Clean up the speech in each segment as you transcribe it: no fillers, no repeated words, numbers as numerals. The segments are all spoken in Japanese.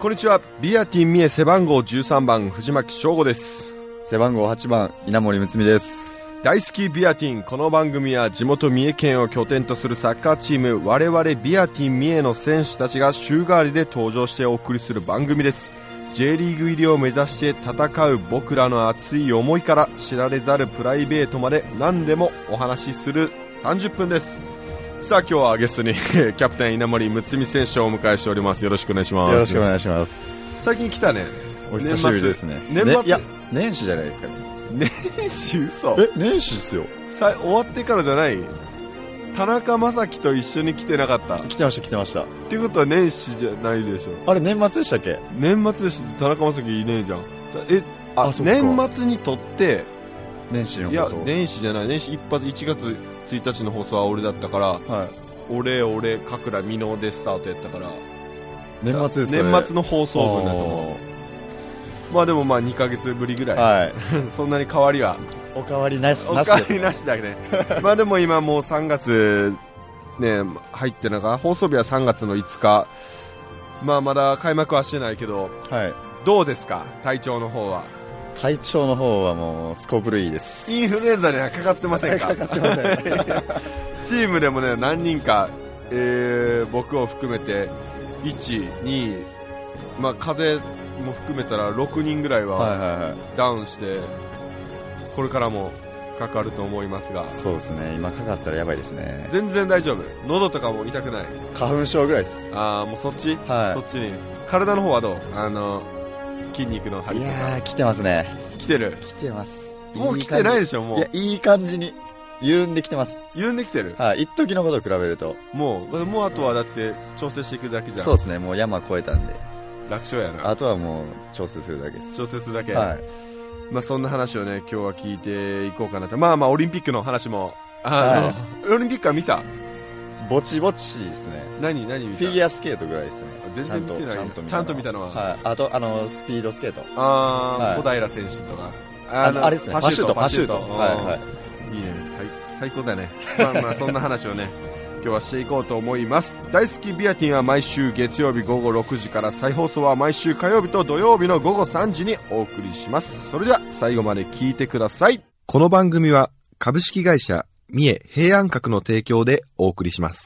こんにちは。ビアティン三重背番号13番藤巻翔吾です。 背番号8番稲森睦美です。 大好きビアティン。この番組は地元三重県を拠点とするサッカーチーム我々ビアティン三重の選手たちが週替わりで登場してお送りする番組です。 J リーグ入りを目指して戦う僕らの熱い思いから知られざるプライベートまで何でもお話しする30分です。さあ今日はゲストにキャプテン稲森睦美選手をお迎えしております。よろしくお願いします。 よろしくお願いします。 最近来たね。 お久しぶりですね。 年末、 いや年始じゃないですかね。 年始嘘。 年始っすよ。 終わってからじゃない。田中将暉と一緒に来てなかった。 来てました。 っていうことは年始じゃないでしょ。 あれ年末でしたっけ。 年末でしょ。田中将暉いねえじゃん。年末にとって年始の放送。 いや年始じゃない。年始一発1月1日の放送は俺だったから、はい、俺かくらみのでスタートやったから年末ですかね。 年末の放送分だと思う。まあでも2ヶ月ぶりぐらい、はい、そんなに変わりはお変わりなしお変わりなしだねまあでも今もう3月ね入ってなんか放送日は3月の5日、まだ開幕はしてないけど、はい、どうですか体調の方は。 体調の方はもうすこぶるいいです。 インフルエンザにはかかってませんか。 かかってませんチームでもね何人か、僕を含めて1、2、風邪も含めたら6人ぐらいはダウンして、これからもかかると思いますが。 そうですね。今かかったらやばいですね。 全然大丈夫。喉とかも痛くない。 花粉症ぐらいです。 もうそっち、 はい、 そっちに。体の方はどう。筋肉の張りとか。 いやー来てますね。 来てる。 来てます。 もう来てないでしょ。もういやいい感じに緩んできてます。 緩んできてる。 はい、一時のことと比べるともうあとはだって調整していくだけじゃん。 そうですね。もう山越えたんで楽勝やな。 あとはもう調整するだけです。 調整するだけ。 はい。 そんな話をね今日は聞いていこうかなと。オリンピックの話もはい、 オリンピックは見た。 ぼちぼちですね。 何見た。 フィギュアスケートぐらいですね。 全然見てない。ちゃんと見たのは、 はい、あとスピードスケート。 はい、小平選手とかあれですね。パシュート。 はい、いいね。最高だねそんな話をね今日はしていこうと思います。大好きビアティンは毎週月曜日午後6時から、再放送は毎週火曜日と土曜日の午後3時にお送りします。それでは最後まで聞いてください。この番組は株式会社三重平安閣の提供でお送りします。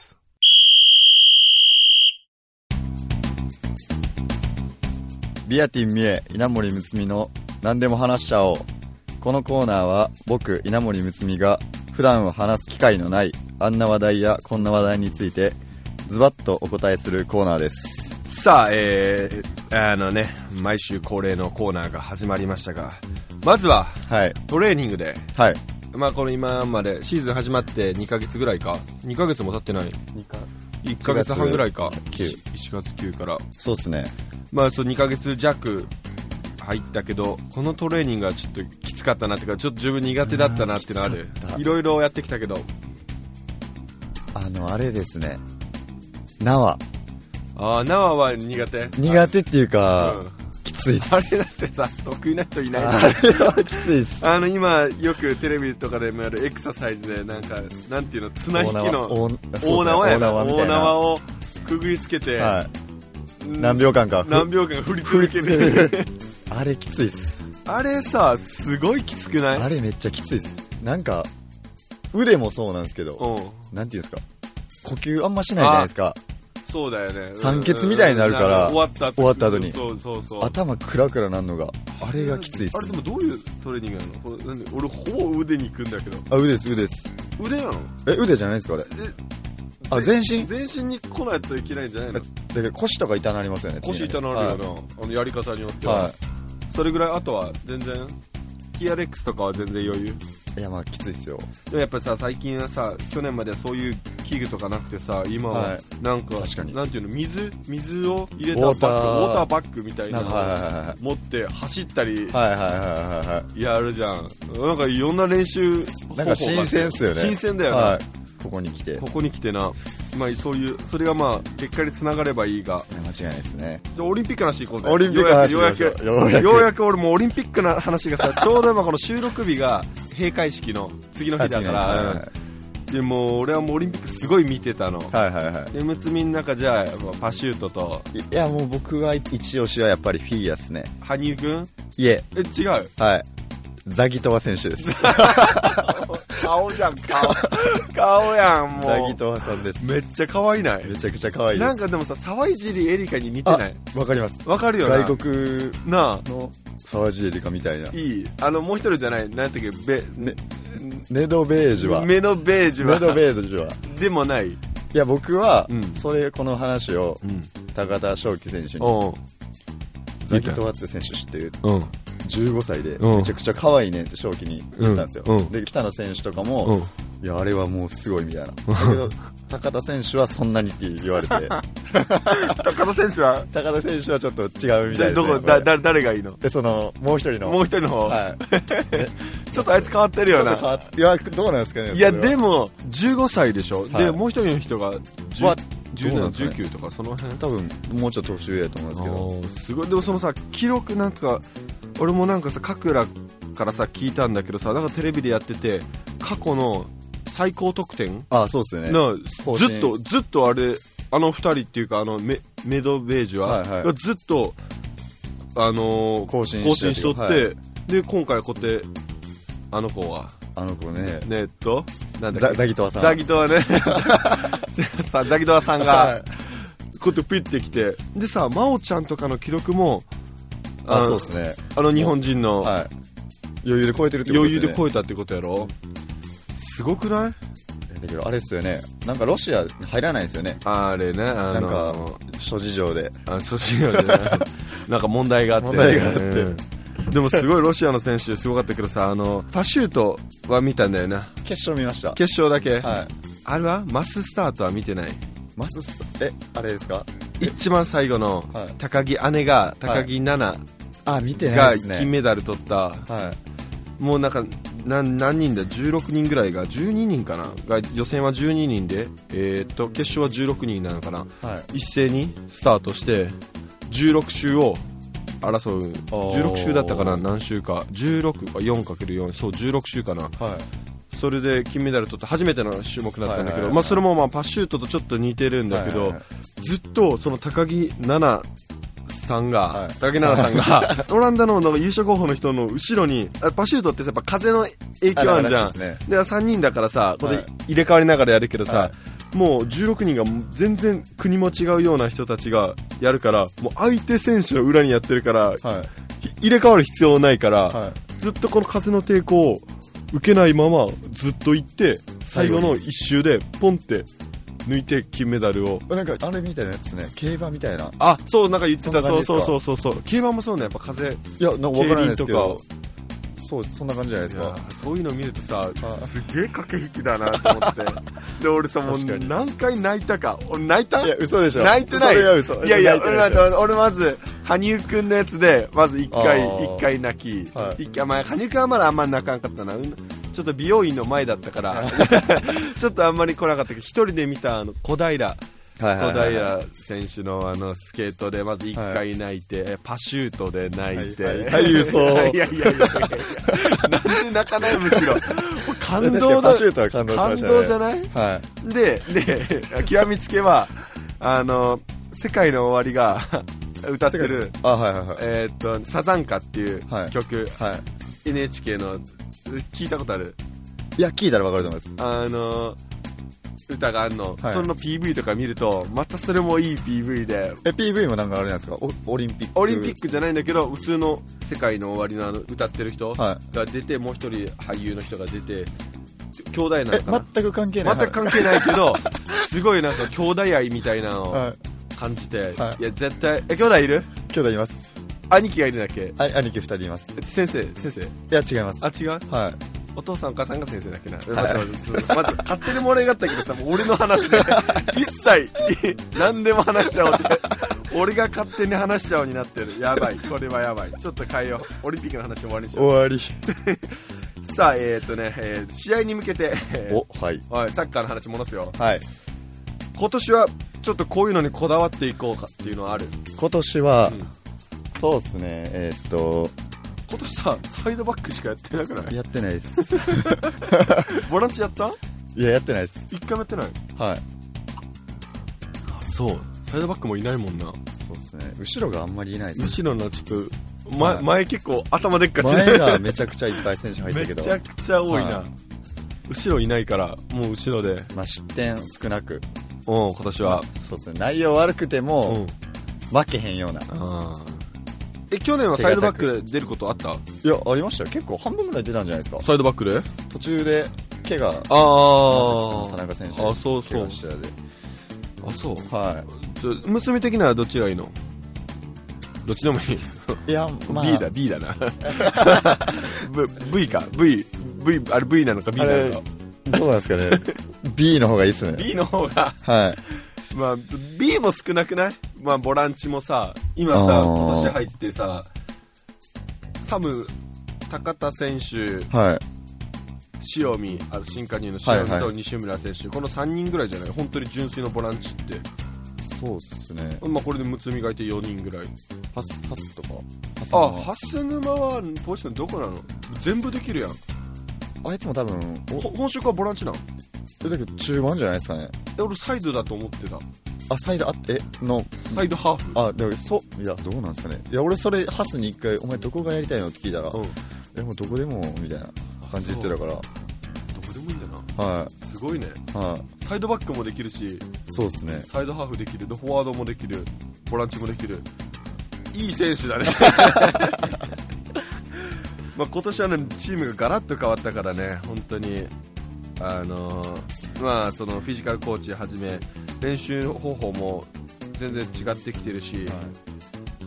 ビアティン三重稲森睦美の何でも話しちゃおう。このコーナーは僕稲森睦美が普段は話す機会のないあんな話題やこんな話題についてズバッとお答えするコーナーです。 さあ、毎週恒例のコーナーが始まりましたが、まずは、はい、トレーニングで、はい、この今までシーズン始まって2ヶ月ぐらいか。2ヶ月も経ってない。1ヶ月半ぐらいか。1月9からそうですね。 2ヶ月弱入ったけど、このトレーニングはちょっときつかったなっていうか、ちょっと自分苦手だったなっていうのある。いろいろやってきたけど、 あれですね、縄は苦手っていうか、きついっす。 あれだってさ得意な人いない。 あれはきついっす。 今よくテレビとかでもやるエクササイズでなんていうの、綱引きの大縄をくぐりつけて、はい、何秒間か振り続けるあれきついっす。 あれさすごいきつくない？ あれめっちゃきついっす。なんか腕もそうなんですけど、なんていうんですか、呼吸あんましないじゃないですか。 そうだよね。 酸欠みたいになるから、終わった後にそう頭クラクラなんのがあれがきついっす。 あれでもどういうトレーニングなの？俺ほぼ腕に行くんだけど。 腕です。 腕なの？ 腕じゃないですかあれ。全身に来ないといけないんじゃないの？ だけど腰とか痛なりますよね。 腰痛なるよな、やり方によっては、はい、それぐらい。あとは全然 TRX とかは全然余裕。 いやきついっすよ。 でもやっぱりさ、最近はさ、去年まではそういう器具とかなくてさ、今はなんか、確かになんていうの、水を入れたウォーターバッグみたいなのを持って走ったりやるじゃん。なんかいろんな練習方法がなんか新鮮っすよね。 新鮮だよね、 はい、ここに来てな。 そういうそれが結果につながればいいが。 間違いないですね。 じゃあオリンピックの話いこうぜ。 オリンピックの話ようやく俺もオリンピックの話がさちょうど今この収録日が閉会式の次の日だから、 でも俺はもうオリンピックすごい見てたの。 はいはいはい。 でむつみの中じゃあパシュートと、 いやもう僕は一押しはやっぱりフィギュアですね。 羽生くん？ いえ。 違う。 はい。ザギトワ選手です。 顔じゃん、顔やん、もう。 ザギトワさんです。 めっちゃ可愛いない？ めちゃくちゃ可愛いです。 なんかでもさ、沢井尻エリカに似てない？ わかります。 わかるよな。 外国の沢尻エリカみたいな。 いい。もう一人じゃない、なんていうか、 ネドベージュは。 メノベージュは。 ネドベージュは。 でもない。 いや、僕は、この話を、高田翔輝選手に、ザギトワって選手知ってる？15歳でめちゃくちゃ可愛いねって翔輝に言ったんですよ。で、北野選手とかも、いや、あれはもうすごいみたいな。だけど、高田選手はそんなにって言われて。 高田選手はちょっと違うみたいですね。 誰がいいの？ で、もう一人の方。はい。 ちょっとあいつ変わってるよな。 いや、どうなんですかね。 いや、でも、15歳でしょ。で、もう一人の人が、17、19とかその辺。 多分、もうちょっと年上だと思うんですけど。 すごい。でもそのさ、記録なんとか、俺もなんかさ、カクラからさ、聞いたんだけどさ、なんかテレビでやってて、過去の最高得点？ そうですよね。 ずっとあれ、二人っていうか、メドベージュは、ずっと、更新しとって、で、今回こうやって、あの子ね。なんだっけ？ ザギトワさん。 ザギトワね。ザギトワさんが、こうやってピッてきて、でさ、真央ちゃんとかの記録も、 そうですね。 日本人の、 余裕で超えてるってことですね。 余裕で超えたってことやろ？すごくない？ だけどあれっすよね。なんかロシア入らないですよね。 あれね。 なんか、諸事情で。 諸事情でね。なんか問題があって。でもすごいロシアの選手すごかったけどさ、パシュートは見たんだよな。 決勝見ました。 決勝だけ？ はい。 あれはマススタートは見てない？ あれですか？ 一番最後の高木姉が高木菜那見てないですね。 が金メダル取った。もうなんか何人だ、16人ぐらいが、12人かなが、予選は12人で、決勝は16人なのかな、一斉にスタートして16周を争う。16周だったかな、何周か、16か 4×4、そう16周かな、それで金メダル取って初めての種目だったんだけど、それもパシュートとちょっと似てるんだけど、ずっとその高木菜那さんが、高木菜那さんがオランダの優勝候補の人の後ろに、パシュートってやっぱ風の影響あるじゃん。で3人だからさ、これ入れ替わりながらやるけどさ、もう16人が全然国も違うような人たちがやるから、もう相手選手の裏にやってるから、入れ替わる必要ないから、ずっとこの風の抵抗を受けないままずっと行って、最後の1周でポンって抜いて金メダルを。 なんかあれみたいなやつね、競馬みたいな。 そう、なんか言ってた。そう競馬もそうね、やっぱ風、 いや、なんか分からないですけど、そんな感じじゃないですか。 そういうの見るとさ、すげえ駆け引きだなと思って。で、俺さ、もう何回泣いたか。俺泣いた？ いや、嘘でしょ。 泣いてない。 それは嘘。 いや、俺まず、羽生くんのやつで、まず一回泣き。羽生くんはまだあんまり泣かんかったな。ちょっと美容院の前だったから、ちょっとあんまり来なかったけど、一人で見た小平選手のスケートでまず1回泣いて、パシュートで泣いて、いやなんで泣かない？むしろ感動だ。 パシュートは感動しましたね。 感動じゃない？で極めつけは世界の終わりが歌ってるサザンカっていう曲、NHK の聞いたことある？ いや、聞いたら分かると思います。 歌があるの、その PV とか見るとまたそれもいい PV で、 PV もなんかあれなんですか？オリンピックじゃないんだけど、普通の世界の終わりの歌ってる人が出て、もう一人俳優の人が出て、兄弟なのかな。 全く関係ないけどすごいなんか兄弟愛みたいなのを感じて、いや絶対兄弟いる？ 兄弟います。 兄貴がいるんだっけ？ 兄貴2人います。 先生？いや、違います。 違う？お父さんお母さんが先生だっけな。勝手に盛り上がったけどさ、もう俺の話で一切何でも話しちゃおうって、俺が勝手に話しちゃおうになってる。やばい、これはやばい。ちょっと変えよう。オリンピックの話終わりにしよう。 終わり。 さあ、試合に向けてサッカーの話戻すよ。今年はちょっとこういうのにこだわっていこうかっていうのはある？ 今年は、そうですね、 今年さ、サイドバックしかやってなくない？ やってないです。 ボランチやった？ いや、やってないです。 一回もやってない。 はい。 あ、そう。サイドバックもいないもんな。 そうですね。後ろがあんまりいないです。 後ろのちょっと、前結構頭でっかち。 前がめちゃくちゃいっぱい選手入ったけど。 めちゃくちゃ多いな。後ろいないから、もう後ろで。 まあ、失点少なく。 今年は。 そうですね。内容悪くても、負けへんような。 去年はサイドバックで出ることあった？ いや、ありましたよ。結構半分ぐらい出たんじゃないですか。 サイドバックで途中で怪我、田中選手、 あ、そうそう、 怪我したで。 あ、そう、 はい。 娘的にはどっちがいいの？どっちでもいい。 いや、まあ B だな。V か V あれ V なのか B なのか。 どうなんですかね。B の方がいいっすね。 B の方が、 はい。 まあ B も少なくない？まあボランチもさ、今さ、今年入ってさ、多分高田選手、 はい、 塩見、新加入の塩見と西村選手、この3人ぐらいじゃない？本当に純粋のボランチって。 そうっすね。 まあこれでむつみがいて4人ぐらい。 ハスとか。 ハス沼はポジションどこなの？全部できるやん。 あいつも多分本職はボランチなの？ だけど中盤じゃないですかね。 俺サイドだと思ってた。 サイドサイドハーフ。 でもいや、どうなんですかね。いや、俺それハスに一回お前どこがやりたいのって聞いたら、もうどこでもみたいな感じ言ってたから。 どこでもいいんだな。 はい。 すごいね。 はい。 サイドバックもできるし、 そうですね。 サイドハーフできる、フォワードもできる、ボランチもできる。いい選手だね。まあ今年はね、チームがガラッと変わったからね、本当にまあそのフィジカルコーチはじめ練習方法も全然違ってきてるし、はい、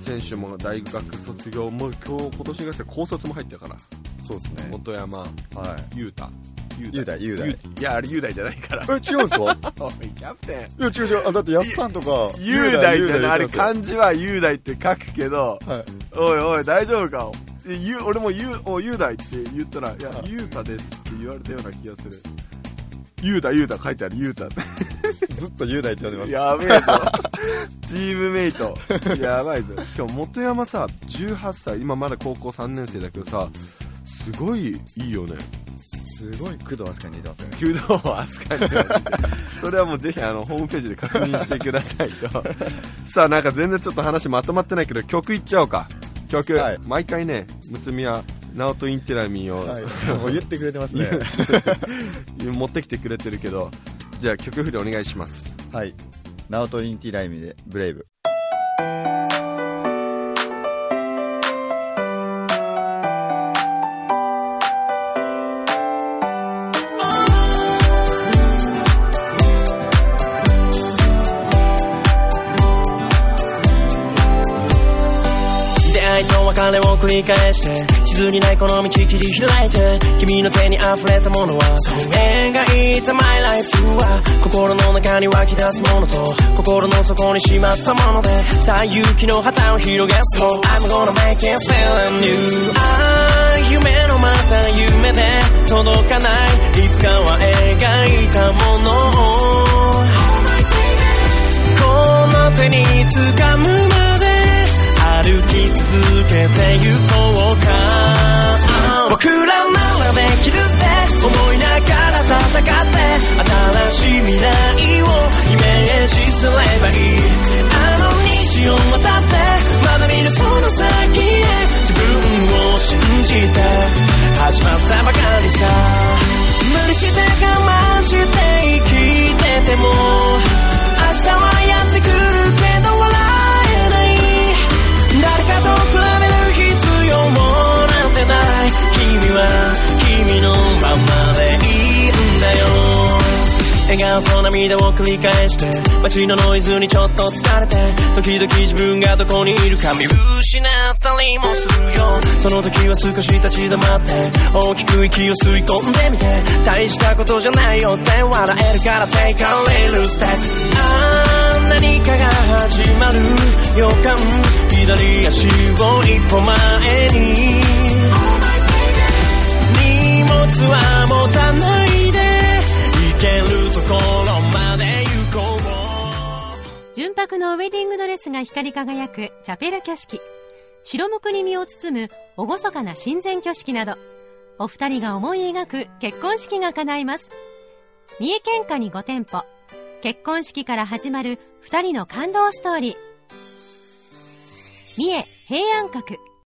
選手も大学卒業も今年が高卒も入ったから。 そうですね。 本山、雄太。 雄大。 いや、あれ雄大じゃないから。 違うんですか？ おい、キャプテン。 いや、違う。だって安さんとか雄大ってあれ漢字は雄大って書くけど、はい、おい大丈夫か？俺も雄大って言ったら、いや、雄太ですって言われたような気がする。雄太書いてある。雄太ずっと雄大って呼んでます。 やべえぞ。チームメイトやばいぞ。しかも本山さ、18歳、今まだ高校3年生だけどさ、すごいいいよね。 すごい工藤飛鳥に似てますよね。 工藤飛鳥に似てそれはもうぜひホームページで確認してくださいと。さあ、なんか全然ちょっと話まとまってないけど、曲いっちゃおうか。曲、はい、毎回ね、むつみはナオトインティラミンを、 はい、もう言ってくれてますね。 持ってきてくれてるけど、じゃあ曲振りお願いします。 はい、ナオトインティラミンでブレイブ。 別れを繰り返して地図にないこの道切り開いて君の手に溢れたものは描いた My Life は心の中に湧き出すものと心の底にしまったものでさあ勇気の旗を広げそう I'm gonna make it feel new 夢のまた夢で届かないいつかは描いたものをこの手に掴むまで歩き続けてゆこうか僕らならできるって思いながら戦って新しい未来をイメージすればいい虹を渡ってまだ見ぬその先へ自分を信じて始まったばかりさ無理して我慢して生きてても明日はやってくるけど笑えない誰かと比べる必要もなんてない君は君のままでいいんだよ笑顔と涙を繰り返して街のノイズにちょっと疲れて時々自分がどこにいるか見失ったりもするよその時は少し立ち止まって大きく息を吸い込んでみて大したことじゃないよって笑えるから Take a little step 何かが始まる予感左足を一歩前に荷物は持たないで行けるところまで行こう純白のウェディングドレスが光り輝くチャペル挙式白むくに身を包む厳かな神前挙式などお二人が思い描く結婚式が叶います三重県下に5店舗。結婚式から始まる2人の感動ストーリー。三重平安閣。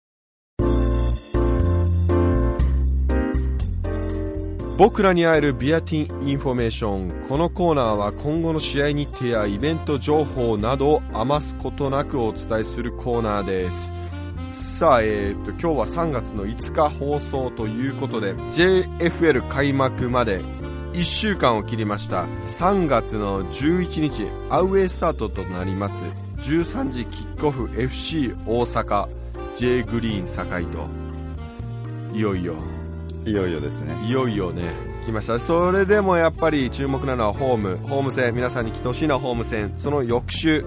僕らに会えるビアティンインフォメーション。このコーナーは今後の試合日程やイベント情報などを余すことなくお伝えするコーナーです。さあ、今日は3月の5日放送ということで JFL 開幕まで1週間を切りました。3月の11日アウェースタートとなります13時キックオフ FC 大阪 J グリーン堺といよいよですね。 いよいよね来ました。それでもやっぱり注目なのはホーム戦。皆さんに来てほしいのはホーム戦。その翌週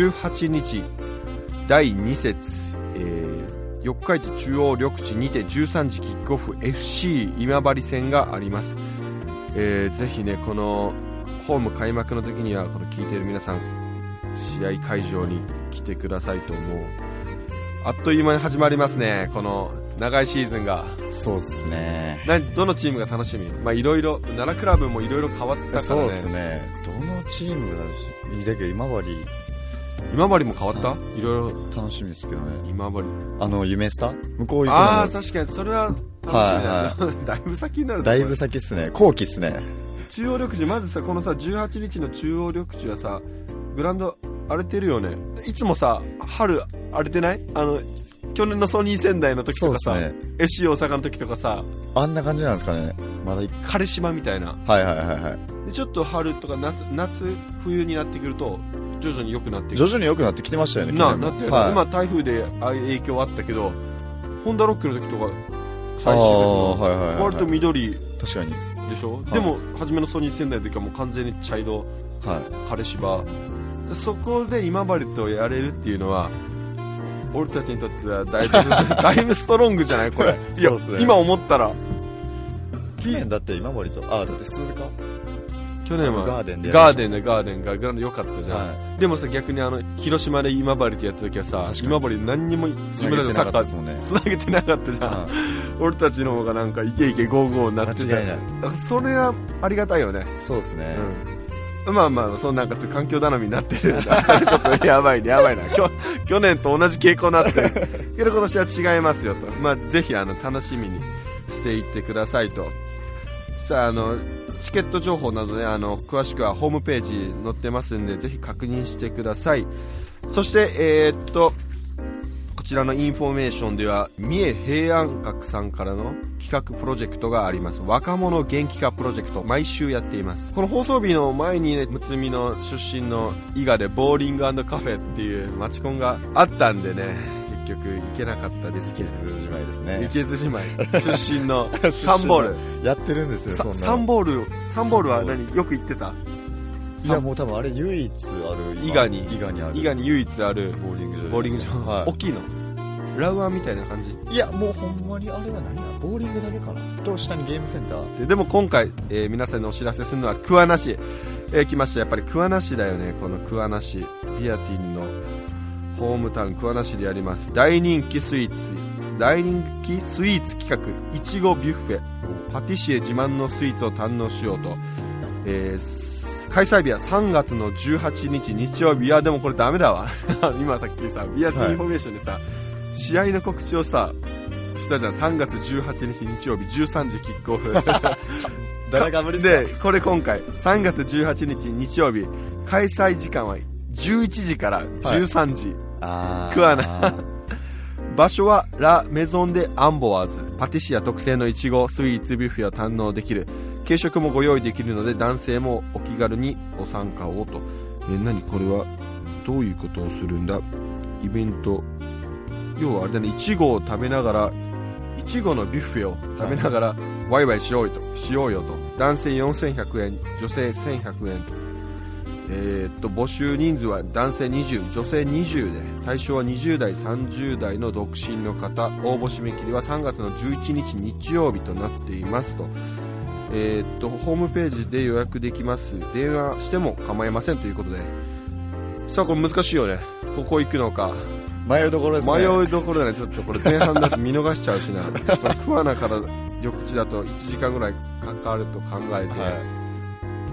18日第2節、四日市中央緑地にて13時キックオフ FC 今治戦があります。ぜひねこのホーム開幕の時にはこの聞いている皆さん試合会場に来てくださいと思う。あっという間に始まりますねこの長いシーズンが。 そうですね。 どのチームが楽しみ？いろいろ奈良クラブもいろいろ変わったからね。 そうですね。どのチームがだしだけど今治も変わった？いろいろ楽しみですけどね。今治夢スタ向こう行くの。 ああ確かにそれは楽しみだ、だいぶ先になる。 だいぶ先っすね。後期っすね。 中央緑地まずさこのさ18日の中央緑地はさグラウンド荒れてるよね。いつもさ春荒れてない？去年のソニー仙台の時とかさ、ね、FC 大阪の時とかさあんな感じなんですかね。まだ枯れ島みたいな。でちょっと春とか夏冬になってくると徐々に良くなってきてましたよね。 なってる、今台風で影響あったけどホンダロックの時とか最終的に割と緑確かにでしょ、でも初めのソニー仙台の時はもう完全に茶色、枯れ芝。そこで今治とやれるっていうのは俺たちにとってはだいぶストロングじゃないこれ。いや、ね、今思ったら去年だって今治とだって鈴鹿去年はガーデンがグラウンド良かったじゃん、でもさ逆に広島で今治とやった時はさ今治何にも自分たちのサッカーつなげてなかったじゃん、俺たちの方がなんかイケイケゴーゴーになってた。 間違いない。 それはありがたいよね。 そうですね、 そのなんかちょっと環境頼みになってるちょっとやばいな去年と同じ傾向になってるけど今年は違いますよと、ぜひ楽しみにしていってくださいと。さあチケット情報などね詳しくはホームページに載ってますんでぜひ確認してください。そしてこちらのインフォメーションでは三重平安閣さんからの企画プロジェクトがあります。若者元気化プロジェクト毎週やっています。この放送日の前にねむつみの出身の伊賀でボーリング&カフェっていうマチコンがあったんでね結局行けなかったですけど。池津島出身のサンボールやってるんですよ。そんなサンボールは何よく行ってた？ いやもう多分あれ唯一ある伊賀に唯一あるボーリング場、大きいのラウアーみたいな感じ。 いやもうほんまにあれは何やボーリングだけかなと下にゲームセンターでも今回、皆さんにお知らせするのは桑名市、来ました。やっぱり桑名市だよね。この桑名市ビアティンのホームタウン桑名市でやります大人気スイーツ企画いちごビュッフェ。パティシエ自慢のスイーツを堪能しようと、開催日は3月の18日日曜日。いやでもこれダメだわ今さっきさビアティンインフォメーションでさ、試合の告知をさしたじゃん。3月18日日曜日13時キックオフ誰が無理でこれ今回3月18日日曜日開催時間は11時から13時、桑名場所はラ・メゾン・デ・アンボワーズ。パティシア特製のいちごスイーツビュッフェを堪能できる。軽食もご用意できるので男性もお気軽にご参加をと。何これはどういうことをするんだ。イベント要はあれだね、いちごを食べながらいちごのビュッフェを食べながらワイワイしようよと。男性4100円女性1100円。募集人数は男性20女性20で対象は20代30代の独身の方。応募締め切りは3月の11日日曜日となっていますと。ホームページで予約できます。電話しても構いませんということで。さあこれ難しいよね。ここ行くのか迷いどころですね。 迷いどころだね。ちょっとこれ前半だと見逃しちゃうしなこれ桑名から緑地だと1時間ぐらいかかると考えて、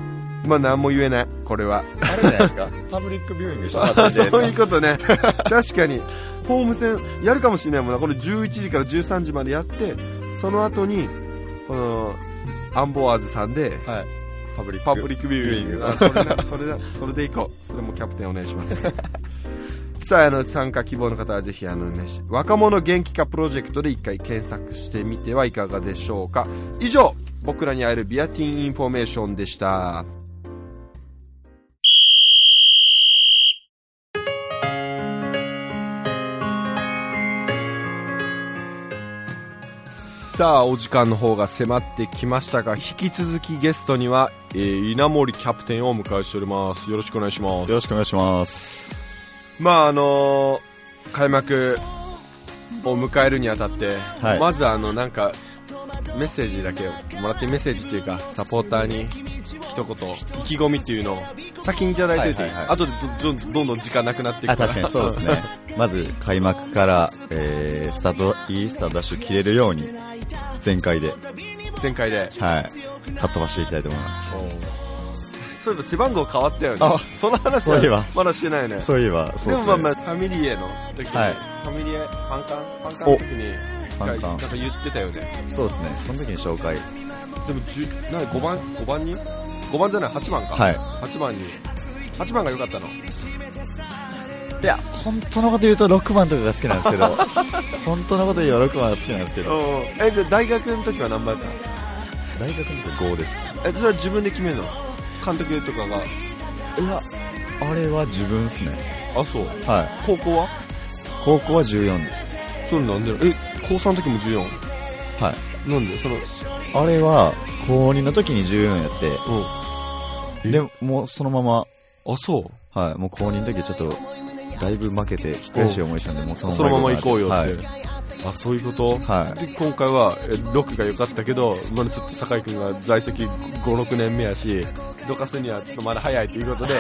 まあ何も言えない。これはあれじゃないですかパブリックビューイングしてもらったらいいじゃないですか。 そういうことね確かにホーム戦やるかもしれないもんな。これ11時から13時までやって、その後にこのアンボワーズさんで、 はい、パブリックビューイングそれでいこう。それもキャプテンお願いしますさあ、参加希望の方はぜひ若者元気化プロジェクトで一回検索してみてはいかがでしょうか。以上、僕らに会えるビアティーンインフォメーションでした。さあ、お時間の方が迫ってきましたが、引き続きゲストには、稲森キャプテンをお迎えしております。よろしくお願いします。 よろしくお願いします。 まあ開幕を迎えるにあたって、はい、まずなんかメッセージだけもらって、メッセージっていうかサポーターに一言意気込みっていうのを先にいただいておいて、あとでどんどん時間なくなっていくから。 確かにそうですねまず開幕から、スタートダッシュ切れるように全開で、 はい、かっ飛ばしていきたいと思います。 そういえば背番号変わったよね。その話はまだしてないね。 そういえばそうですね。 でもファミリエの時に、はい、ファミリエパンカンの時になんか言ってたよね。 そうですね、その時に紹介。 でも5番に5番じゃない、8番か。 はい、 8番が良かったの。 いや、本当のこと言うと6番とかが好きなんですけど本当のこと言えば6番が好きなんですけど。 じゃあ大学の時は何番だったの？ 大学の時5です。 それは自分で決めるの？監督とかが？いや、あれは自分ですね。 あ、そう。 はい。 高校は 14です。 それなんで？高3の時も14？ はい。 なんで？ あれは高2の時に14やって、でもうそのまま。 あ、そう。 はい。もう高2の時ちょっとだいぶ負けて悔しい思いしたんで、もうそのまま行こうよって。 はい、 あ、そういうこと？ はい。 で今回は6が良かったけど、まだちょっと酒井君が在籍5、6年目やし、どかすにはちょっとまだ早いということで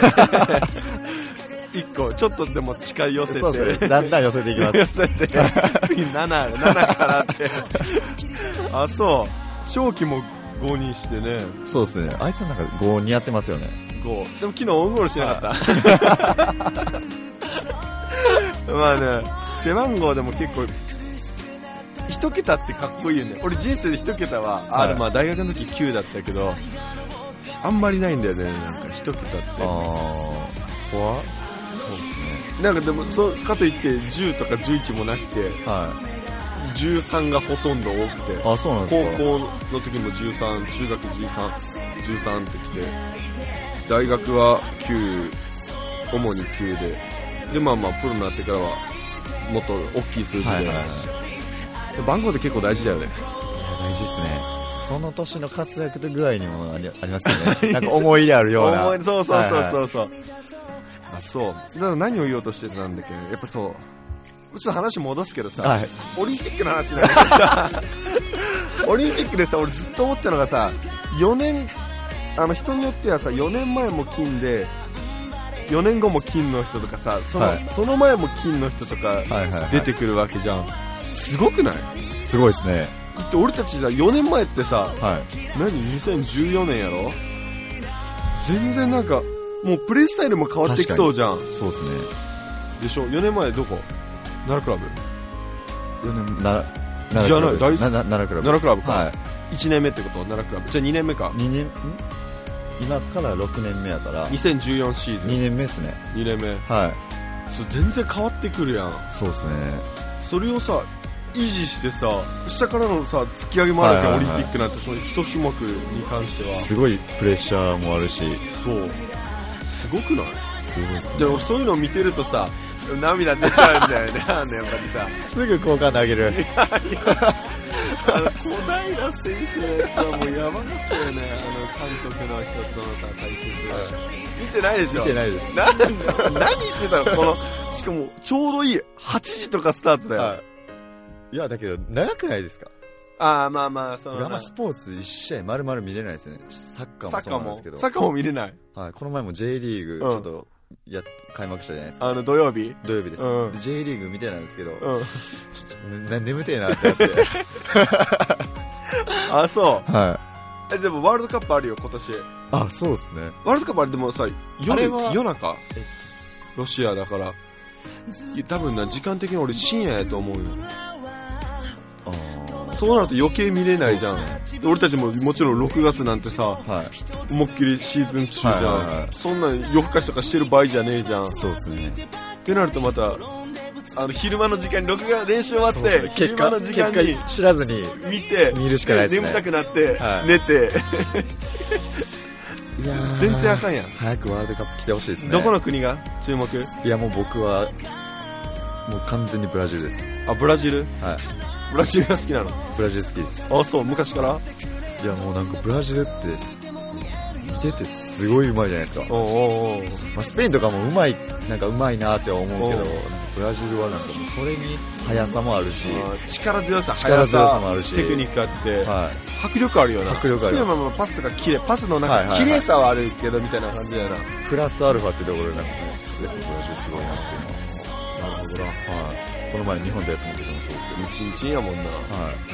1個ちょっとでも近寄せて、 そうですね、だんだん寄せていきます寄せて次7からってあ、そう、正気も5にしてね。 そうですね、あいつはなんか5にやってますよね。 5でも昨日オンゴールしなかったまあね、背番号でも結構1桁ってかっこいいよね。俺人生で1桁は、まあ大学の時9だったけどあんまりないんだよね、なんか1桁って。 ここはそうですね。 なんかでもそうかといって10とか11もなくて、 はい、 13がほとんど多くて。 あ、そうなんですか。 高校の時も13、中学13ってきて、大学は9、主に9で、まあプロになってからはもっと大きい数字で、はいはいはい、番号って結構大事だよね。いや、 大事ですね。その年の活躍と具合にもありますよね。なんか思い入れあるような。 そうそう、はいはい、あ、そう。だから何を言おうとしてたんだっけど、やっぱそう、ちょっと話戻すけどさ、はい、オリンピックの話なんだけどさオリンピックでさ、俺ずっと思ったのがさ、4年、人によってはさ、4年前も金で4年後も金の人とかさ、その前も金の人とか出てくるわけじゃん、はいはいはい、すごくない？ すごいですね。 だって俺たちさ、4年前ってさ、はい、2014年やろ。全然なんかもうプレイスタイルも変わってきそうじゃん。 そうですね。 でしょ。4年前どこ？奈良クラブ？4年じゃない、奈良クラブ。 奈良クラブか、はい、1年目ってこと？奈良クラブじゃあ2年目か。 今から6年目やから 2014シーズン 2年目ですね。 2年目、 はい。 それ全然変わってくるやん。 そうですね。 それをさ維持してさ、下からのさ突き上げもあるけど、はいはいはい、オリンピックなんてその一種目に関してはすごいプレッシャーもあるし、 そうすごくない？ すごいですね。 でもそういうのを見てるとさ、涙出ちゃうんだよねやっぱりさ、 すぐ好感であげる。いや小平選手のやつはもうやばかったよね。監督の人とのさ対決、見てないでしょ？ 見てないです。 何してたの？このしかもちょうどいい8時とかスタートだよ、はい。 いやだけど長くないですか？ ああ、まあまあ、そうスポーツ1試合丸々見れないですね。サッカーもそうなんですけど、 サッカーも見れない。 はい、この前も J リーグちょっと開幕したじゃないですか。 土曜日です、 うん、 で J リーグ見てないんですけど、 うん、 ちょっと眠てえなってなってあ、そう。 はでもワールドカップあるよ今年。 あ、そうですね。 ワールドカップあれでもさ、 あれは夜中ロシアだから多分な、時間的に俺深夜やと思うよ。そうなると余計見れないじゃん。俺たちももちろん6月なんてさ、 はい、 思いっきりシーズン中じゃん、 はいはいはい、 そんな夜更かしとかしてる場合じゃねえじゃん。 そうですね。 ってなるとまた昼間の時間に録画練習終わって、ね、昼間の時間に知らずに見るしかないですね。 眠たくなって、はい、寝ていや全然あかんやん。 早くワールドカップ来てほしいですね。 どこの国が注目？ いやもう僕はもう完全にブラジルです。 あ、ブラジル？はい。ブラジルが好きなの？ ブラジル好きです。 あ、そう、昔から？ いやもうなんかブラジルって見ててすごい上手いじゃないですか。まあ、スペインとかも上手いなって思うけど、ブラジルはなんかもうそれに速さもあるし、 力強さもあるし、 テクニックあって、 はい、 迫力あるよな。 迫力あります。 スペインはパスとかパスのなんか綺麗さはあるけどみたいな感じやな。 プラスアルファってところでなんかブラジルすごいなっていうのは。なるほどな。はい。この前日本でやってもらったのもそうですけど、 チンチンやもんな。 はい。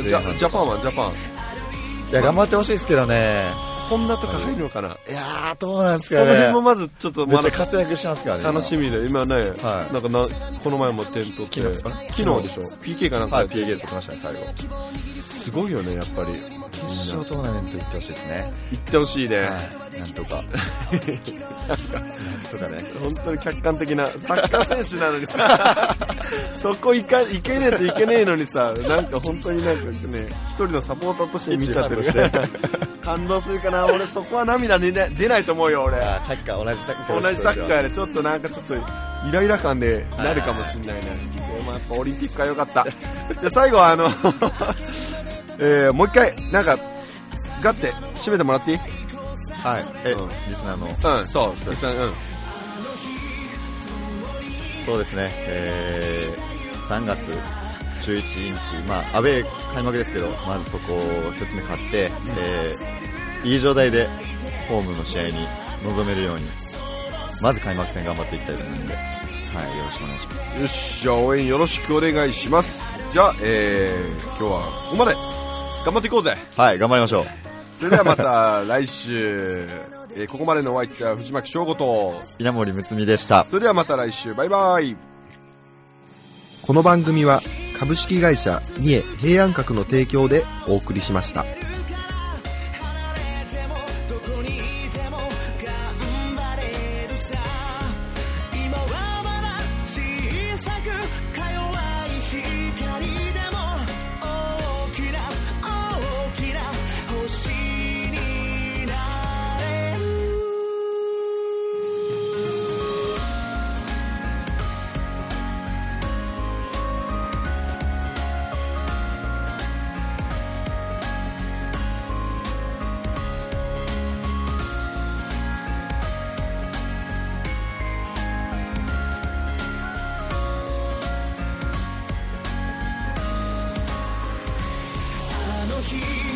ジャパンいや頑張ってほしいですけどね。 こんなとか入るのかな。 いやーどうなんですかね。 その辺もまずちょっとめっちゃ活躍してますからね。 楽しみで今ね、はい、なんかこの前も点取って昨日でしょ。PK かなんか、 はい、PK 取ってましたね最後。 すごいよねやっぱり。 決勝トーナメント行ってほしいですね。 行ってほしいね。 はい、なんとかなんとかね。 本当に客観的なサッカー選手なのにさそこ行けねえといけねえのにさ、なんか本当になんかね一人のサポーターとして見ちゃってるから感動するかな。俺そこは涙出ないと思うよ俺。 あ、サッカー同じサッカーでちょっとなんかちょっとイライラ感でなるかもしれないね。でもやっぱオリンピックは良かったじゃあ最後はもう一回なんかガッて締めてもらっていい？ はい。リスナーのそうリスナーそうですね。3月11日、まあアウェー開幕ですけど、まずそこを一つ目勝って、いい状態でホームの試合に臨めるように、まず開幕戦頑張っていきたいと思うので、はい、よろしくお願いします。 よし、じゃあ応援よろしくお願いします。じゃあ、今日はここまで頑張っていこうぜ。 はい、頑張りましょう。 それではまた来週、ここまでのお相手は藤巻翔吾と稲森睦美でした。 それではまた来週、バイバイ。この番組は株式会社三重平安閣の提供でお送りしました。日